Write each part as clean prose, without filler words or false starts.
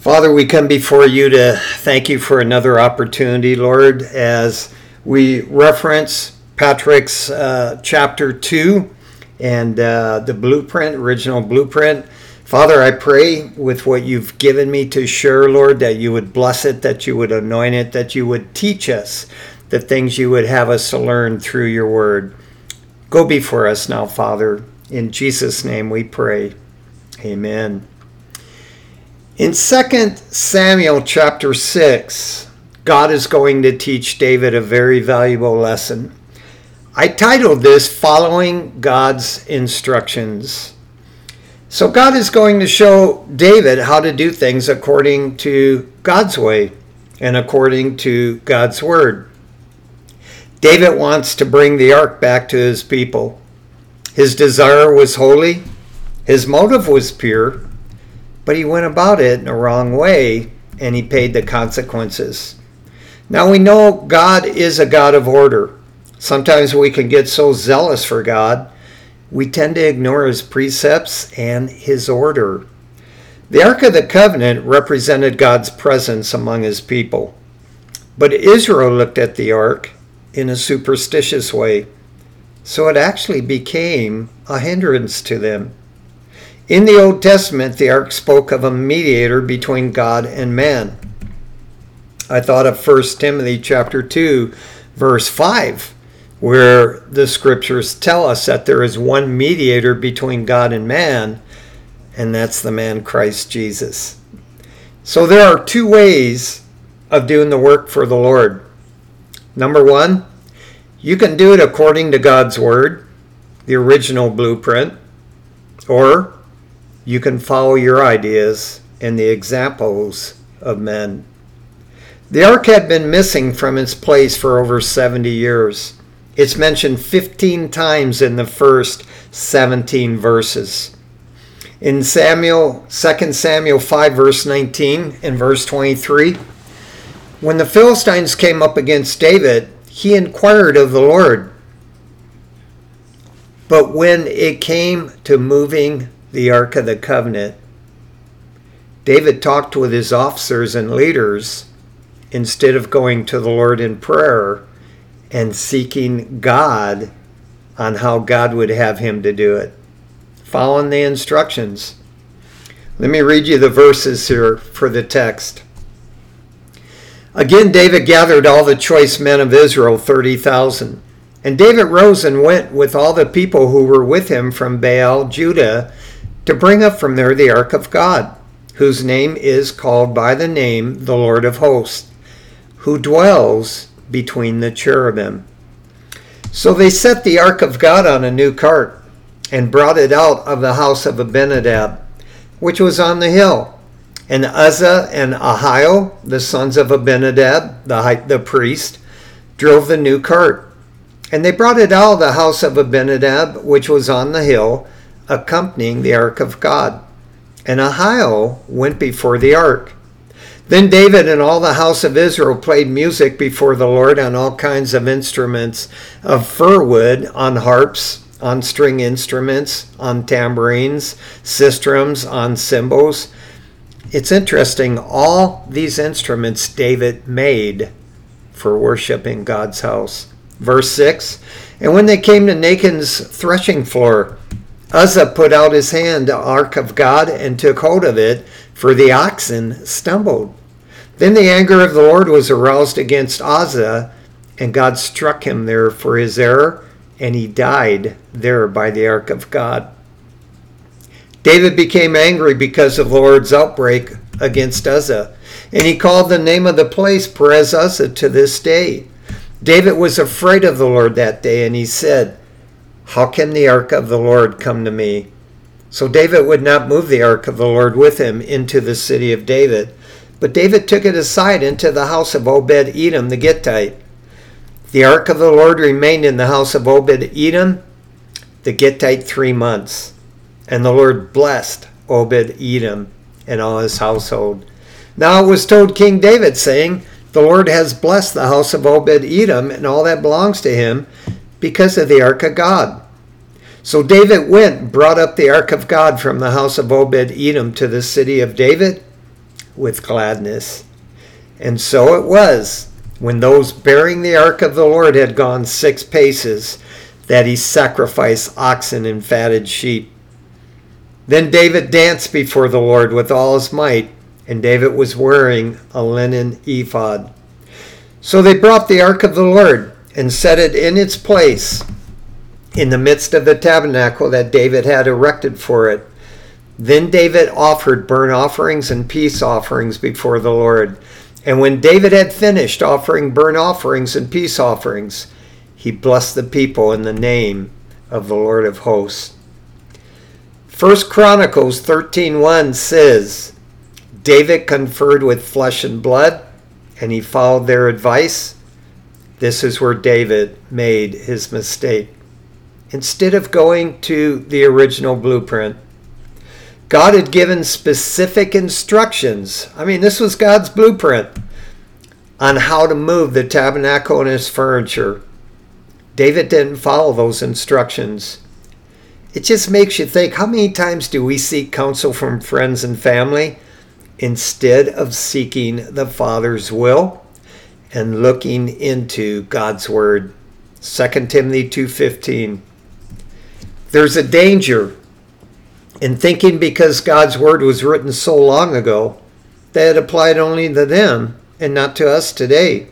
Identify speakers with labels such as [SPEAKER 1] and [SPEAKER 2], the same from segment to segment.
[SPEAKER 1] Father, we come before you to thank you for another opportunity, Lord, as we reference Patrick's chapter 2 and the blueprint, original blueprint. Father, I pray with what you've given me to share, Lord, that you would bless it, that you would anoint it, that you would teach us the things you would have us to learn through your word. Go before us now, Father. In Jesus' name we pray. Amen. In 2 Samuel chapter 6, God is going to teach David a very valuable lesson. I titled this, Following God's Instructions. So God is going to show David how to do things according to God's way and according to God's word. David wants to bring the ark back to his people. His desire was holy. His motive was pure. But he went about it in the wrong way, and he paid the consequences. Now we know God is a God of order. Sometimes we can get so zealous for God, we tend to ignore his precepts and his order. The Ark of the Covenant represented God's presence among his people. But Israel looked at the ark in a superstitious way, so it actually became a hindrance to them. In the Old Testament, the ark spoke of a mediator between God and man. I thought of 1 Timothy chapter 2, verse 5, where the scriptures tell us that there is one mediator between God and man, and that's the man Christ Jesus. So there are two ways of doing the work for the Lord. Number one, you can do it according to God's word, the original blueprint, or you can follow your ideas and the examples of men. The ark had been missing from its place for over 70 years. It's mentioned 15 times in the first 17 verses. In 2 Samuel 5, verse 19 and verse 23, when the Philistines came up against David, he inquired of the Lord. But when it came to moving the Ark of the Covenant, David talked with his officers and leaders instead of going to the Lord in prayer and seeking God on how God would have him to do it, following the instructions. Let me read you the verses here for the text. Again, David gathered all the choice men of Israel, 30,000. And David rose and went with all the people who were with him from Baal, Judah, to bring up from there the ark of God, whose name is called by the name the Lord of hosts, who dwells between the cherubim. So they set the ark of God on a new cart and brought it out of the house of Abinadab, which was on the hill. And Uzzah and Ahio, the sons of Abinadab, the priest, drove the new cart. And they brought it out of the house of Abinadab, which was on the hill, accompanying the ark of God. And Ahio went before the ark. Then David and all the house of Israel played music before the Lord on all kinds of instruments of fir wood, on harps, on string instruments, on tambourines, sistrums, on cymbals. It's interesting, all these instruments David made for worshiping God's house. Verse 6, and when they came to Nachon's threshing floor, Uzzah put out his hand, the ark of God, and took hold of it, for the oxen stumbled. Then the anger of the Lord was aroused against Uzzah, and God struck him there for his error, and he died there by the ark of God. David became angry because of the Lord's outbreak against Uzzah, and he called the name of the place Perez Uzzah to this day. David was afraid of the Lord that day, and he said, how can the ark of the Lord come to me? So David would not move the ark of the Lord with him into the city of David, but David took it aside into the house of Obed-Edom the Gittite. The ark of the Lord remained in the house of Obed-Edom the Gittite 3 months, and the Lord blessed Obed-Edom and all his household. Now it was told King David, saying, the Lord has blessed the house of Obed-Edom and all that belongs to him because of the ark of God. So David went and brought up the ark of God from the house of Obed-Edom to the city of David, with gladness. And so it was, when those bearing the ark of the Lord had gone 6 paces, that he sacrificed oxen and fatted sheep. Then David danced before the Lord with all his might, and David was wearing a linen ephod. So they brought the ark of the Lord and set it in its place in the midst of the tabernacle that David had erected for it. Then David offered burnt offerings and peace offerings before the Lord. And when David had finished offering burnt offerings and peace offerings, he blessed the people in the name of the Lord of hosts. 1 Chronicles 13:1 says, David conferred with flesh and blood, and he followed their advice. This is where David made his mistake. Instead of going to the original blueprint, God had given specific instructions. This was God's blueprint on how to move the tabernacle and its furniture. David didn't follow those instructions. It just makes you think, how many times do we seek counsel from friends and family instead of seeking the Father's will and looking into God's Word? 2 Timothy 2:15. There's a danger in thinking because God's Word was written so long ago that it applied only to them and not to us today.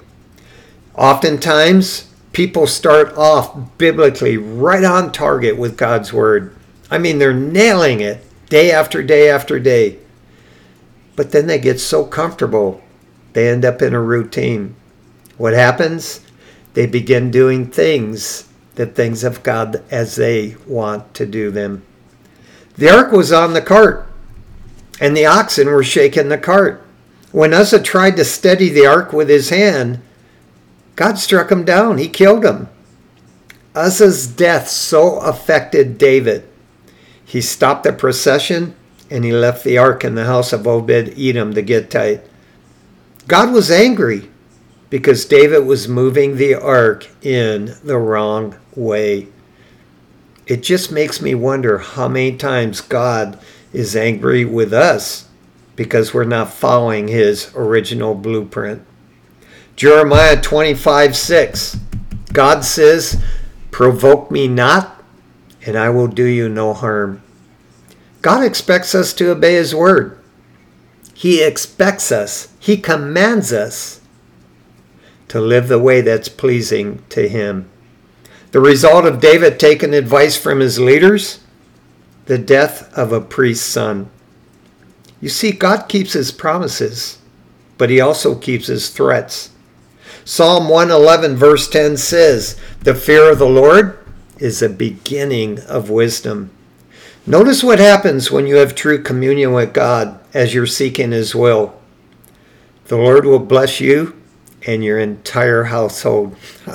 [SPEAKER 1] Oftentimes, people start off biblically right on target with God's Word. They're nailing it day after day after day. But then they get so comfortable, they end up in a routine. What happens? They begin doing the things of God as they want to do them. The ark was on the cart, and the oxen were shaking the cart. When Uzzah tried to steady the ark with his hand, God struck him down. He killed him. Uzzah's death so affected David. He stopped the procession, and he left the ark in the house of Obed-Edom the Gittite. God was angry because David was moving the ark in the wrong way. It just makes me wonder how many times God is angry with us because we're not following his original blueprint. Jeremiah 25:6. God says, "Provoke me not, and I will do you no harm." God expects us to obey his word. He expects us, he commands us to live the way that's pleasing to him. The result of David taking advice from his leaders? The death of a priest's son. You see, God keeps his promises, but he also keeps his threats. Psalm 111 verse 10 says, "The fear of the Lord is the beginning of wisdom." Notice what happens when you have true communion with God as you're seeking his will. The Lord will bless you and your entire household.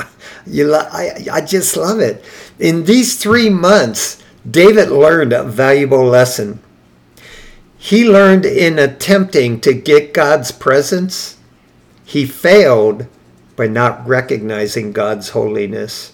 [SPEAKER 1] I just love it. In these 3 months, David learned a valuable lesson. He learned in attempting to get God's presence, he failed by not recognizing God's holiness.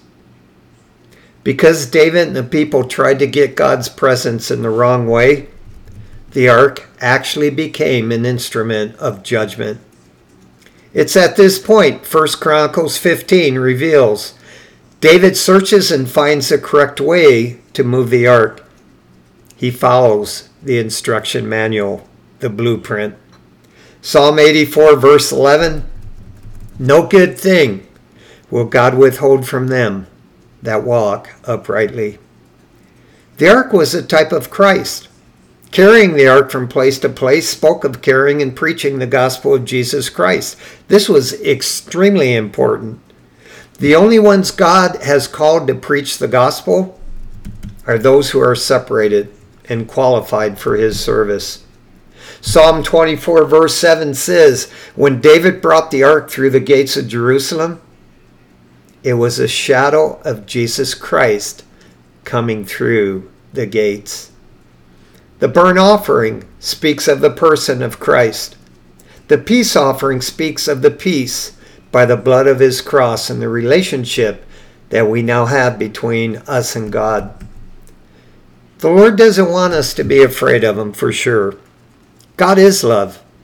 [SPEAKER 1] Because David and the people tried to get God's presence in the wrong way, the ark actually became an instrument of judgment. It's at this point 1 Chronicles 15 reveals David searches and finds the correct way to move the ark. He follows the instruction manual, the blueprint. Psalm 84 verse 11, "No good thing will God withhold from them that walk uprightly." The ark was a type of Christ. Carrying the ark from place to place spoke of carrying and preaching the gospel of Jesus Christ. This was extremely important. The only ones God has called to preach the gospel are those who are separated and qualified for his service. Psalm 24 verse 7 says, "When David brought the ark through the gates of Jerusalem, it was a shadow of Jesus Christ coming through the gates." The burnt offering speaks of the person of Christ. The peace offering speaks of the peace by the blood of his cross and the relationship that we now have between us and God. The Lord doesn't want us to be afraid of him, for sure. God is love.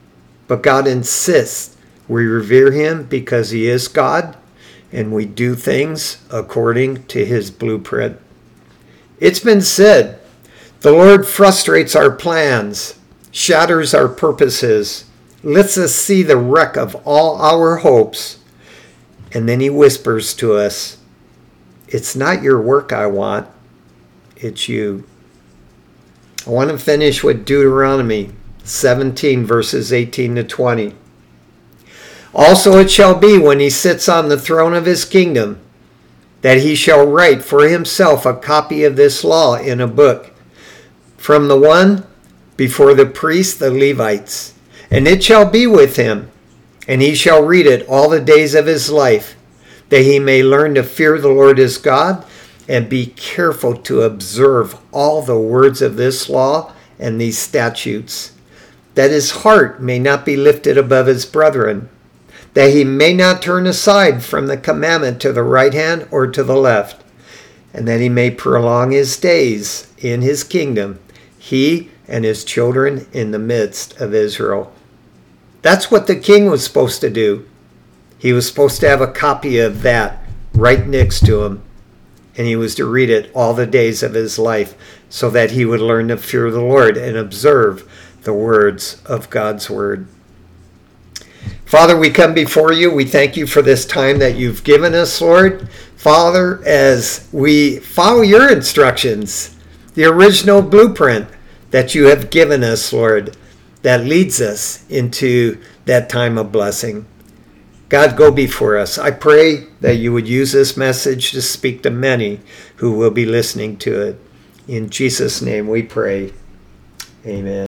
[SPEAKER 1] but God insists we revere him because he is God, and we do things according to his blueprint. It's been said, the Lord frustrates our plans, shatters our purposes, lets us see the wreck of all our hopes, and then he whispers to us, it's not your work I want, it's you. I want to finish with Deuteronomy 17, verses 18 to 20. Also it shall be when he sits on the throne of his kingdom, that he shall write for himself a copy of this law in a book, from the one before the priests, the Levites. And it shall be with him, and he shall read it all the days of his life, that he may learn to fear the Lord his God, and be careful to observe all the words of this law and these statutes, that his heart may not be lifted above his brethren, that he may not turn aside from the commandment to the right hand or to the left, and that he may prolong his days in his kingdom, he and his children in the midst of Israel. That's what the king was supposed to do. He was supposed to have a copy of that right next to him, and he was to read it all the days of his life so that he would learn to fear the Lord and observe the words of God's word. Father, we come before you. We thank you for this time that you've given us, Lord. Father, as we follow your instructions, the original blueprint that you have given us, Lord, that leads us into that time of blessing. God, go before us. I pray that you would use this message to speak to many who will be listening to it. In Jesus' name we pray. Amen.